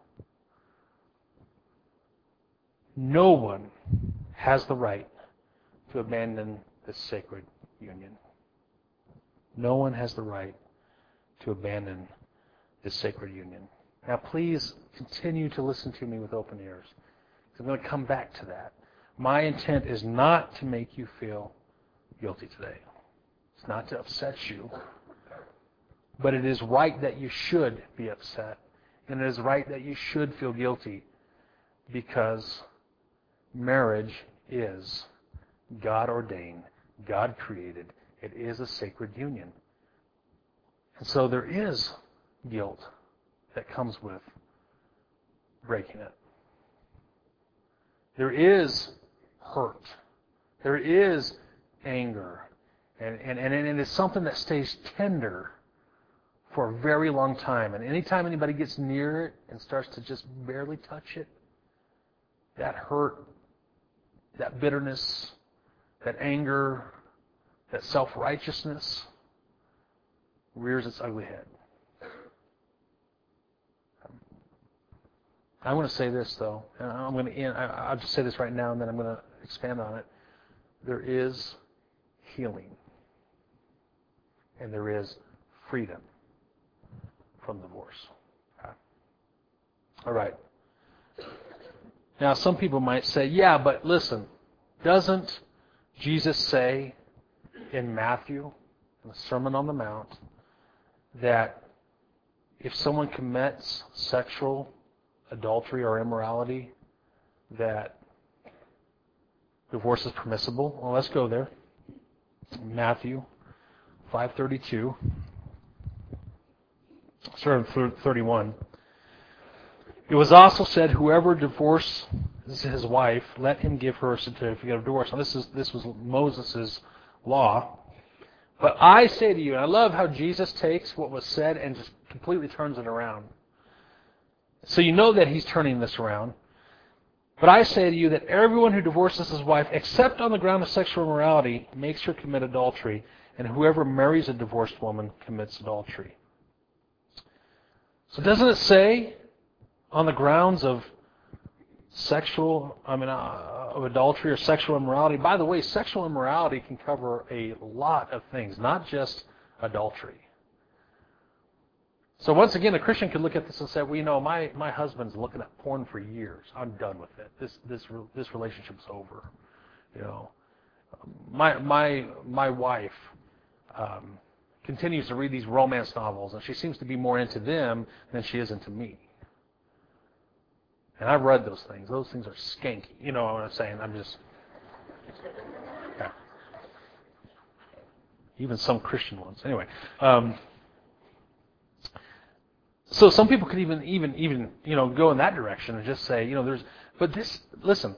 No one has the right to abandon this sacred union. No one has the right to abandon this sacred union. Now please continue to listen to me with open ears. I'm going to come back to that. My intent is not to make you feel guilty today. It's not to upset you. But it is right that you should be upset And it is right that you should feel guilty, because marriage is God ordained, God created. It is a sacred union. And so there is guilt that comes with breaking it. There is hurt. There is anger. And, and, and it is something that stays tender for a very long time. And anytime anybody gets near it and starts to just barely touch it, that hurt, that bitterness, that anger, that self-righteousness rears its ugly head. I want to say this, though. And I'm going to end, I'll just say this right now, and then I'm going to expand on it. There is healing. And there is freedom from divorce. Okay. All right. Now, some people might say, yeah, but listen, doesn't Jesus say in Matthew, in the Sermon on the Mount, that if someone commits sexual adultery or immorality, that divorce is permissible? Well, let's go there. Matthew five thirty-two, starting thirty-one. It was also said, whoever divorces his wife, let him give her a certificate of divorce. Now, this is this was Moses' law. But I say to you, and I love how Jesus takes what was said and just completely turns it around. So you know that he's turning this around. But I say to you that everyone who divorces his wife, except on the ground of sexual immorality, makes her commit adultery, and whoever marries a divorced woman commits adultery. So doesn't it say on the grounds of sexual, I mean, uh, of adultery or sexual immorality? By the way, sexual immorality can cover a lot of things, not just adultery. So once again, a Christian could look at this and say, well, you know, my, my husband's looking at porn for years. I'm done with it. This this this relationship's over. You know, my my my wife um, continues to read these romance novels, and she seems to be more into them than she is into me. And I've read those things. Those things are skanky. You know what I'm saying? I'm just... Yeah. Even some Christian ones. Anyway. Um, so some people could even, even, even, you know, go in that direction and just say, you know, there's... But this... Listen.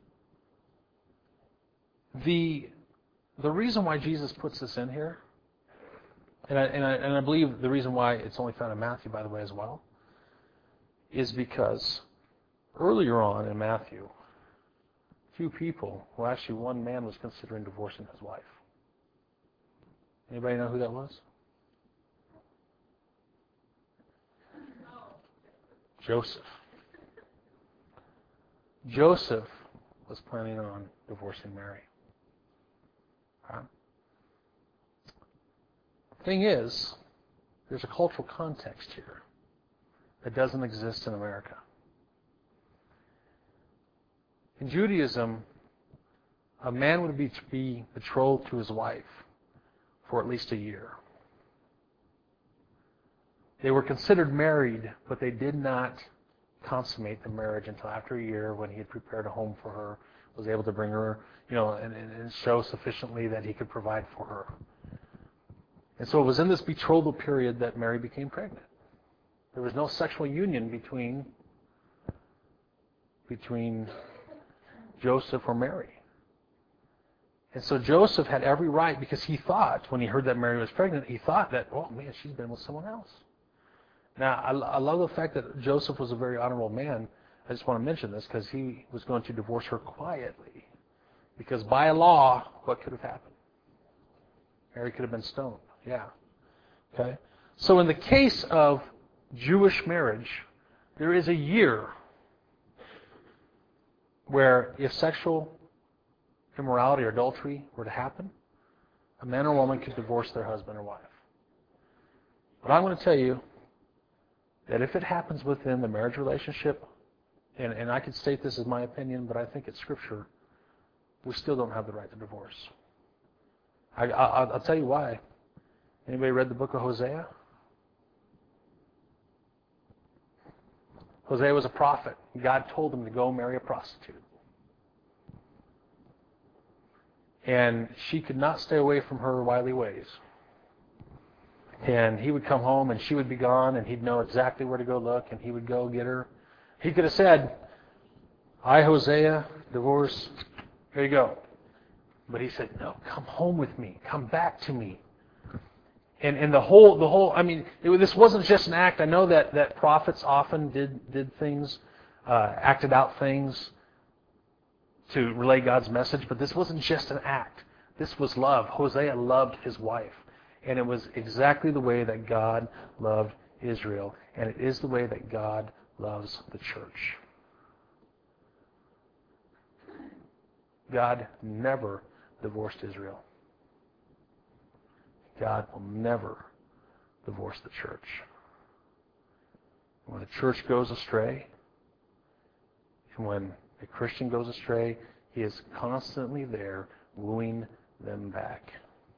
The, the reason why Jesus puts this in here, and I, and, I, and I believe the reason why it's only found in Matthew, by the way, as well, is because... Earlier on in Matthew, few people, well actually one man was considering divorcing his wife. Anybody know who that was? Joseph. Joseph was planning on divorcing Mary. Huh? Thing is, there's a cultural context here that doesn't exist in America. In Judaism, a man would be, be betrothed to his wife for at least a year. They were considered married, but they did not consummate the marriage until after a year, when he had prepared a home for her, was able to bring her, you know, and, and show sufficiently that he could provide for her. And so it was in this betrothal period that Mary became pregnant. There was no sexual union between between Joseph or Mary. And so Joseph had every right, because he thought, when he heard that Mary was pregnant, he thought that, oh man, she's been with someone else. Now, I, I love the fact that Joseph was a very honorable man. I just want to mention this because he was going to divorce her quietly. Because by law, what could have happened? Mary could have been stoned. Yeah. Okay? So in the case of Jewish marriage, there is a year where if sexual immorality or adultery were to happen, a man or woman could divorce their husband or wife. But I'm going to tell you that if it happens within the marriage relationship, and, and I could state this as my opinion, but I think it's Scripture, we still don't have the right to divorce. I, I, I'll tell you why. Anybody read the book of Hosea? Hosea was a prophet. God told him to go marry a prostitute. And she could not stay away from her wily ways. And he would come home and she would be gone and he'd know exactly where to go look and he would go get her. He could have said, I, Hosea, divorce, here you go. But he said, no, come home with me. Come back to me. And and the whole, the whole, I mean, it, this wasn't just an act. I know that, that prophets often did, did things, uh, acted out things to relay God's message, but this wasn't just an act. This was love. Hosea loved his wife. And it was exactly the way that God loved Israel. And it is the way that God loves the church. God never divorced Israel. God will never divorce the church. When the church goes astray, and when a Christian goes astray, he is constantly there wooing them back.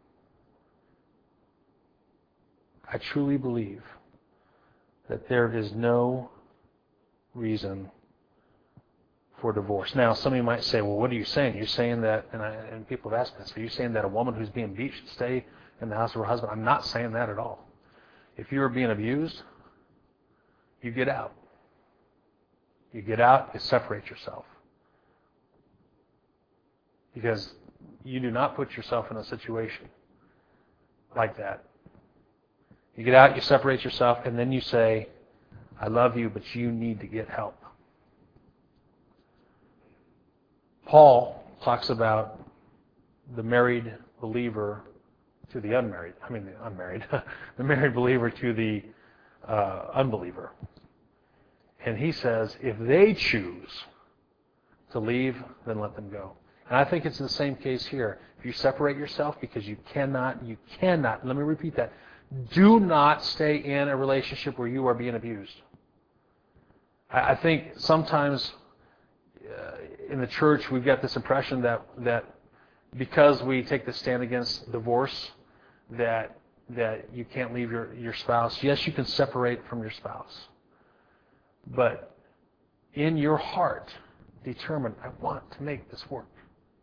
I truly believe that there is no reason for divorce. Now, some of you might say, well, what are you saying? You're saying that, and, I, and people have asked me this, are you saying that a woman who's being beat should stay in the house of her husband? I'm not saying that at all. If you are being abused, you get out. You get out, you separate yourself. Because you do not put yourself in a situation like that. You get out, you separate yourself, and then you say, I love you, but you need to get help. Paul talks about the married believer to the unmarried. I mean, the unmarried. the married believer to the uh, unbeliever. And he says, if they choose to leave, then let them go. And I think it's the same case here. If you separate yourself because you cannot, you cannot, let me repeat that, do not stay in a relationship where you are being abused. I, I think sometimes uh, in the church we've got this impression that that because we take the stand against divorce, that that you can't leave your, your spouse. Yes, you can separate from your spouse. But in your heart, determine, I want to make this work.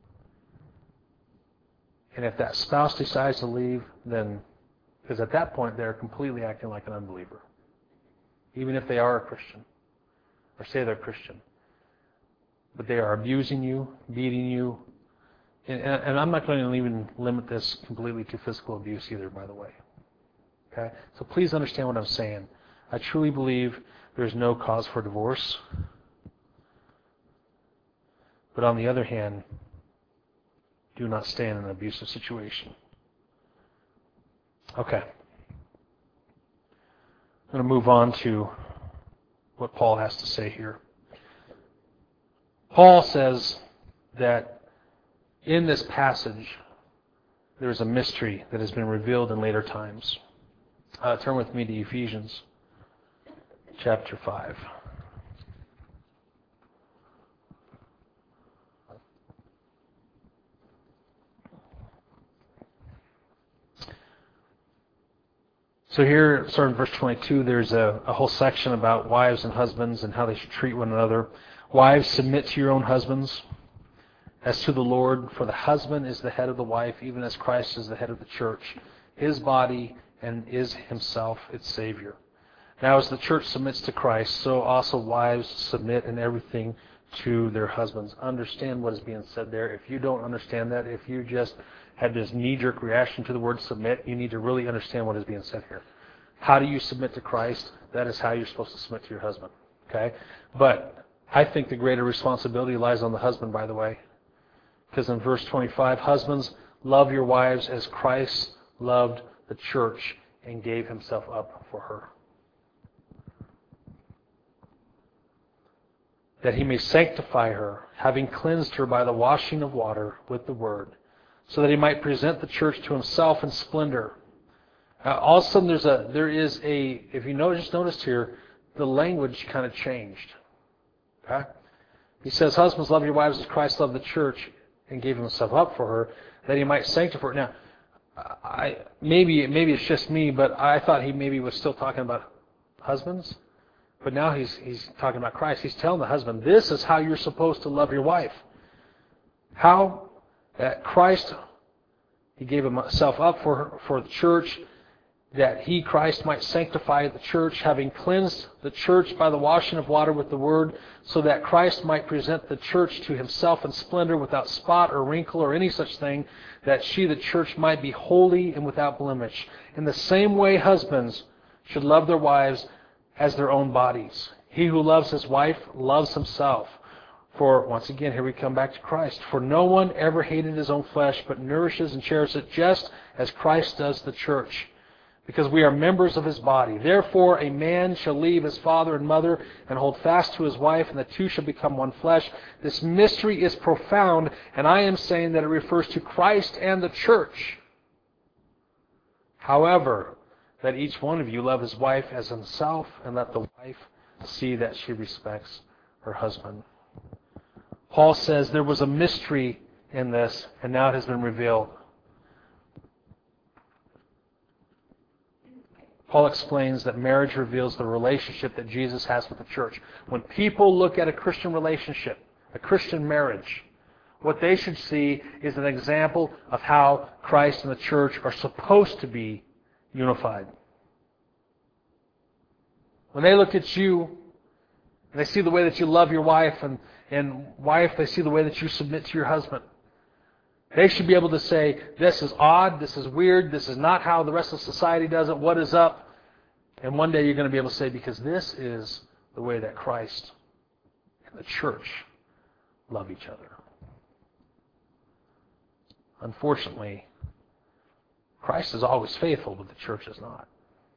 And if that spouse decides to leave, then, because at that point they're completely acting like an unbeliever. Even if they are a Christian, or say they're Christian. But they are abusing you, beating you. And, and I'm not going to even limit this completely to physical abuse either, by the way. Okay? So please understand what I'm saying. I truly believe there's no cause for divorce. But on the other hand, do not stay in an abusive situation. Okay. I'm going to move on to what Paul has to say here. Paul says that in this passage, there's a mystery that has been revealed in later times. Uh, turn with me to Ephesians chapter five. So here, starting in verse twenty-two, there's a, a whole section about wives and husbands and how they should treat one another. Wives, submit to your own husbands as to the Lord, for the husband is the head of the wife, even as Christ is the head of the church, his body, and is himself its Savior. Now as the church submits to Christ, so also wives submit in everything to their husbands. Understand what is being said there. If you don't understand that, if you just had this knee-jerk reaction to the word submit, you need to really understand what is being said here. How do you submit to Christ? That is how you're supposed to submit to your husband. Okay? But I think the greater responsibility lies on the husband, by the way. Because in verse twenty-five, husbands, love your wives as Christ loved the church and gave himself up for her, that he may sanctify her, having cleansed her by the washing of water with the word, so that he might present the church to himself in splendor. Uh, all of a sudden, there's a, there is a, if you notice, noticed here, the language kind of changed. Okay? He says, husbands, love your wives as Christ loved the church and gave himself up for her, that he might sanctify her. Now, I, maybe, maybe it's just me, but I thought he maybe was still talking about husbands. But now he's he's talking about Christ. He's telling the husband, this is how you're supposed to love your wife. How that Christ, He gave Himself up for, for the church, that He, Christ, might sanctify the church, having cleansed the church by the washing of water with the Word, so that Christ might present the church to Himself in splendor, without spot or wrinkle or any such thing, that she, the church, might be holy and without blemish. In the same way, husbands should love their wives as their own bodies. He who loves his wife loves himself. For, once again, here we come back to Christ. For no one ever hated his own flesh, but nourishes and cherishes it, just as Christ does the church, because we are members of His body. Therefore, a man shall leave his father and mother and hold fast to his wife, and the two shall become one flesh. This mystery is profound, and I am saying that it refers to Christ and the church. However, let each one of you love his wife as himself, and let the wife see that she respects her husband. Paul says there was a mystery in this, and now it has been revealed. Paul explains that marriage reveals the relationship that Jesus has with the church. When people look at a Christian relationship, a Christian marriage, what they should see is an example of how Christ and the church are supposed to be unified. When they look at you, and they see the way that you love your wife, and, and wife, they see the way that you submit to your husband, they should be able to say, this is odd, this is weird, this is not how the rest of society does it, what is up? And one day you're going to be able to say, because this is the way that Christ and the church love each other. Unfortunately, Christ is always faithful, but the church is not.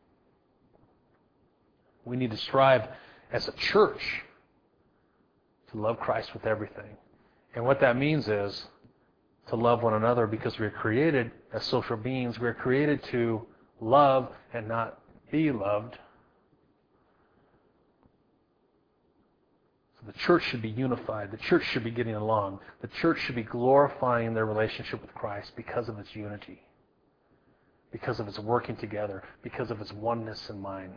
We need to strive as a church to love Christ with everything. And what that means is to love one another, because we are created as social beings. We are created to love and not be loved. So the church should be unified. The church should be getting along. The church should be glorifying their relationship with Christ because of its unity, because of its working together, because of its oneness in mind.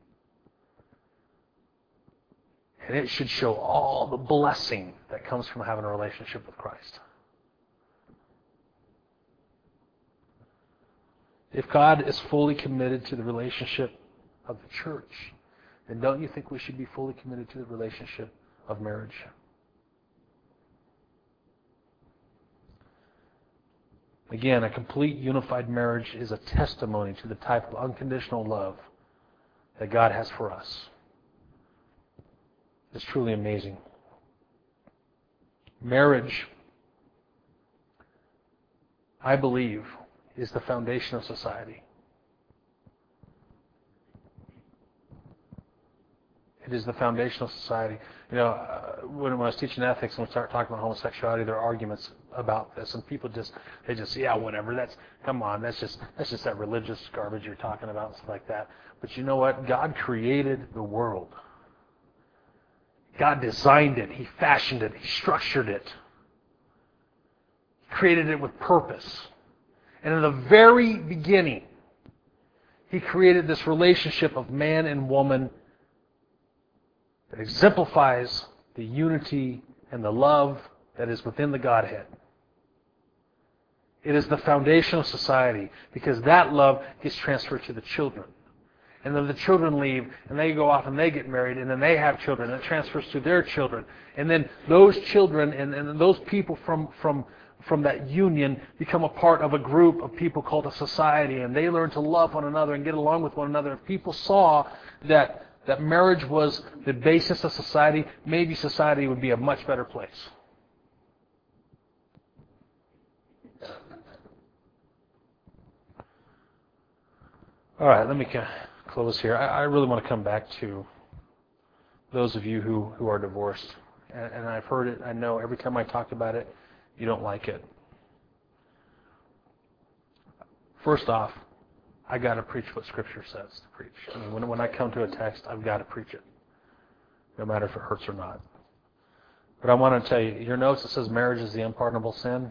And it should show all the blessing that comes from having a relationship with Christ. If God is fully committed to the relationship of the church, then don't you think we should be fully committed to the relationship of marriage? Again, a complete unified marriage is a testimony to the type of unconditional love that God has for us. It's truly amazing. Marriage, I believe, is the foundation of society. It is the foundation of society. You know, uh, when, when I was teaching ethics and we start talking about homosexuality, there are arguments about this, and people just, they just, yeah, whatever, that's, come on, that's just, that's just that religious garbage you're talking about, and stuff like that. But you know what? God created the world. God designed it. He fashioned it. He structured it. He created it with purpose. And in the very beginning, He created this relationship of man and woman that exemplifies the unity and the love that is within the Godhead. It is the foundation of society, because that love gets transferred to the children. And then the children leave, and they go off and they get married, and then they have children, and it transfers to their children. And then those children and, and those people from, from, from that union become a part of a group of people called a society, and they learn to love one another and get along with one another. If people saw that that marriage was the basis of society, maybe society would be a much better place. All right, let me close here. I, I really want to come back to those of you who, who are divorced. And, and I've heard it, I know every time I talk about it, you don't like it. First off, I got to preach what Scripture says to preach. I mean, when, when I come to a text, I've got to preach it, no matter if it hurts or not. But I want to tell you, your notes, it says marriage is the unpardonable sin.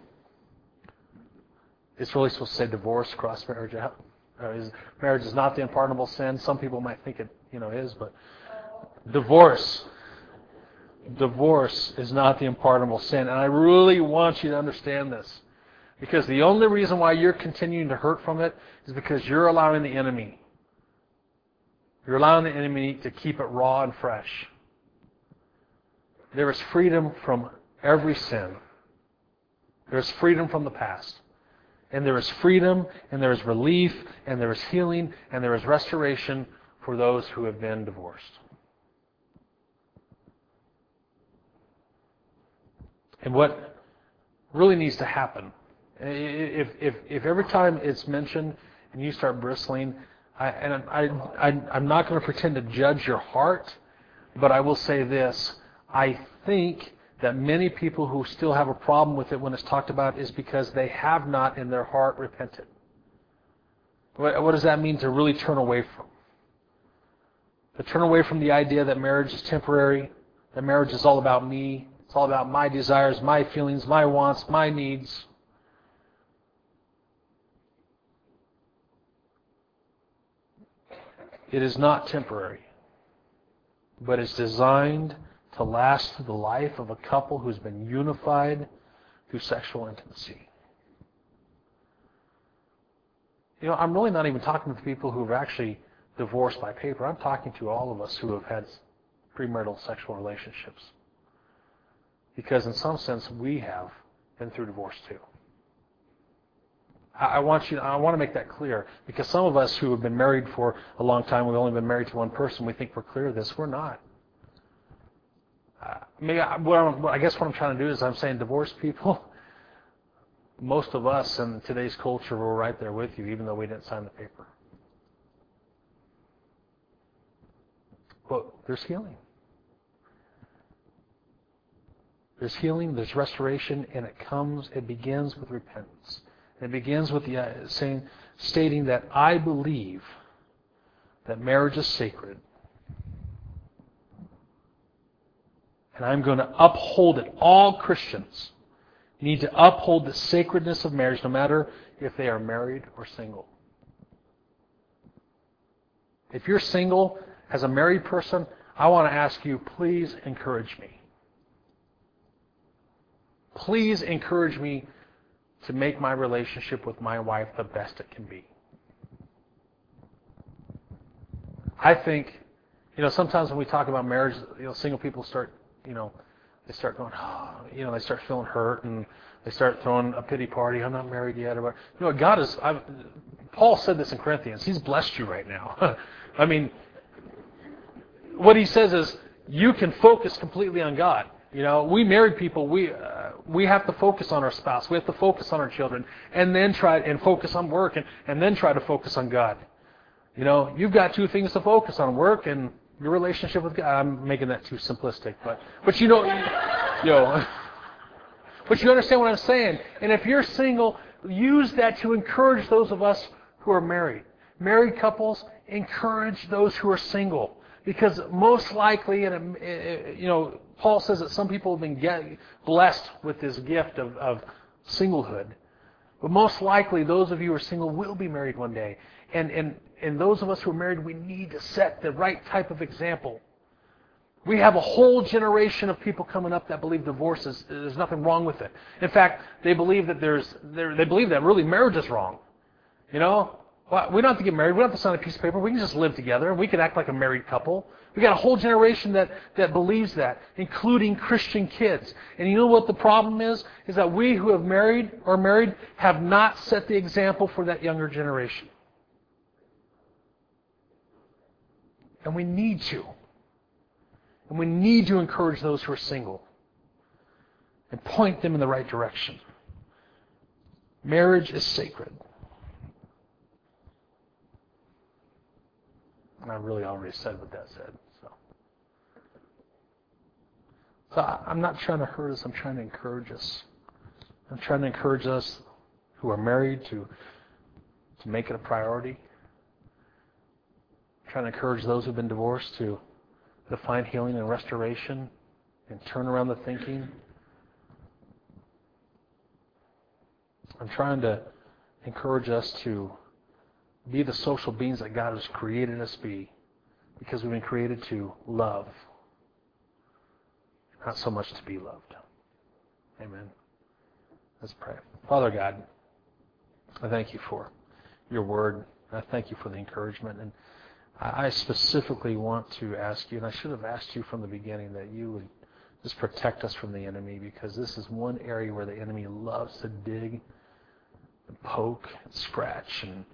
It's really supposed to say divorce, cross marriage out. Uh, is, marriage is not the unpardonable sin. Some people might think it, you know, is, but Divorce. Divorce is not the unpardonable sin. And I really want you to understand this. Because the only reason why you're continuing to hurt from it is because you're allowing the enemy. You're allowing the enemy to keep it raw and fresh. There is freedom from every sin. There is freedom from the past. And there is freedom, and there is relief, and there is healing, and there is restoration for those who have been divorced. And what really needs to happen, if if if every time it's mentioned and you start bristling, I, and I, I I'm not going to pretend to judge your heart, but I will say this: I think that many people who still have a problem with it when it's talked about is because they have not in their heart repented. What, what does that mean to really turn away from? To turn away from the idea that marriage is temporary, that marriage is all about me, it's all about my desires, my feelings, my wants, my needs. It is not temporary, but it's designed to last through the life of a couple who's been unified through sexual intimacy. You know, I'm really not even talking to people who have actually divorced by paper. I'm talking to all of us who have had premarital sexual relationships. Because in some sense, we have been through divorce too. I want you. I want to make that clear, because some of us who have been married for a long time, we've only been married to one person, we think we're clear of this. We're not. Uh, maybe I, what I'm, I guess what I'm trying to do is I'm saying divorced people, most of us in today's culture, we're right there with you, even though we didn't sign the paper. But there's healing. There's healing, there's restoration, and it comes, it begins with repentance. It begins with the uh, saying, stating that I believe that marriage is sacred, and I'm going to uphold it. All Christians need to uphold the sacredness of marriage, no matter if they are married or single. If you're single, as a married person, I want to ask you, please encourage me. Please encourage me to make my relationship with my wife the best it can be. I think, you know, sometimes when we talk about marriage, you know, single people start, you know, they start going, oh, you know, they start feeling hurt, and they start throwing a pity party. I'm not married yet. Or, you know, God is, I've, Paul said this in Corinthians. He's blessed you right now. I mean, what he says is, you can focus completely on God. You know, we married people, we uh, we have to focus on our spouse. We have to focus on our children, and then try and focus on work, and, and then try to focus on God. You know, you've got two things to focus on: work and your relationship with God. I'm making that too simplistic, but but you know, you know, but you understand what I'm saying. And if you're single, use that to encourage those of us who are married. Married couples, encourage those who are single. Because most likely, and you know, Paul says that some people have been get, blessed with this gift of, of singlehood. But most likely, those of you who are single will be married one day. And, and, and those of us who are married, we need to set the right type of example. We have a whole generation of people coming up that believe divorce is, there's nothing wrong with it. In fact, they believe that there's, they believe that really marriage is wrong. You know? Well, we don't have to get married. We don't have to sign a piece of paper. We can just live together. We can act like a married couple. We got a whole generation that, that believes that, including Christian kids. And you know what the problem is? Is that we who have married or married have not set the example for that younger generation. And we need to. And we need to encourage those who are single and point them in the right direction. Marriage is sacred. And I really already said what that said. So, so I, I'm not trying to hurt us. I'm trying to encourage us. I'm trying to encourage us who are married to, to make it a priority. I'm trying to encourage those who've been divorced to, to find healing and restoration and turn around the thinking. I'm trying to encourage us to be the social beings that God has created us to be, because we've been created to love, not so much to be loved. Amen. Let's pray. Father God, I thank you for your word. I thank you for the encouragement. And I specifically want to ask you, and I should have asked you from the beginning, that you would just protect us from the enemy, because this is one area where the enemy loves to dig and poke and scratch. And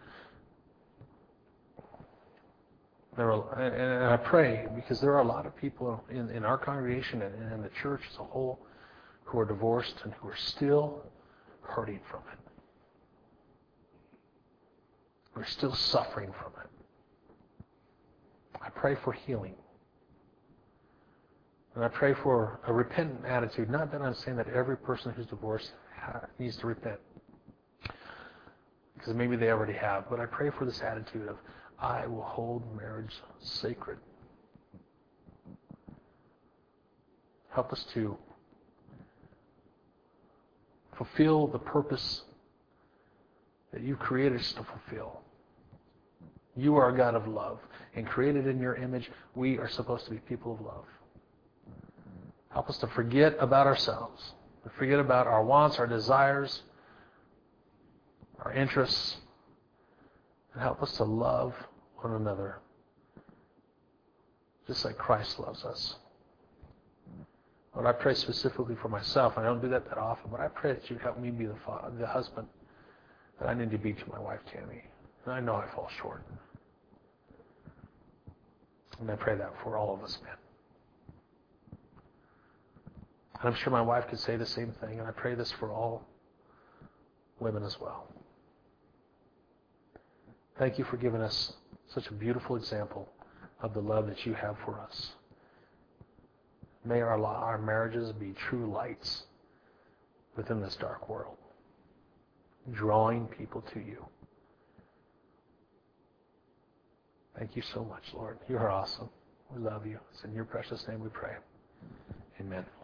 there are, and I pray, because there are a lot of people in, in our congregation and in the church as a whole who are divorced and who are still hurting from it. We're still suffering from it. I pray for healing. And I pray for a repentant attitude. Not that I'm saying that every person who's divorced needs to repent, because maybe they already have. But I pray for this attitude of, I will hold marriage sacred. Help us to fulfill the purpose that you created us to fulfill. You are a God of love, and created in your image, we are supposed to be people of love. Help us to forget about ourselves, to forget about our wants, our desires, our interests, and help us to love one another just like Christ loves us. Lord, I pray specifically for myself. I don't do that that often, but I pray that you help me be the father, the husband that I need to be to my wife, Tammy. And I know I fall short. And I pray that for all of us, men. And I'm sure my wife could say the same thing, and I pray this for all women as well. Thank you for giving us such a beautiful example of the love that you have for us. May our, our marriages be true lights within this dark world, drawing people to you. Thank you so much, Lord. You are awesome. We love you. It's in your precious name we pray. Amen.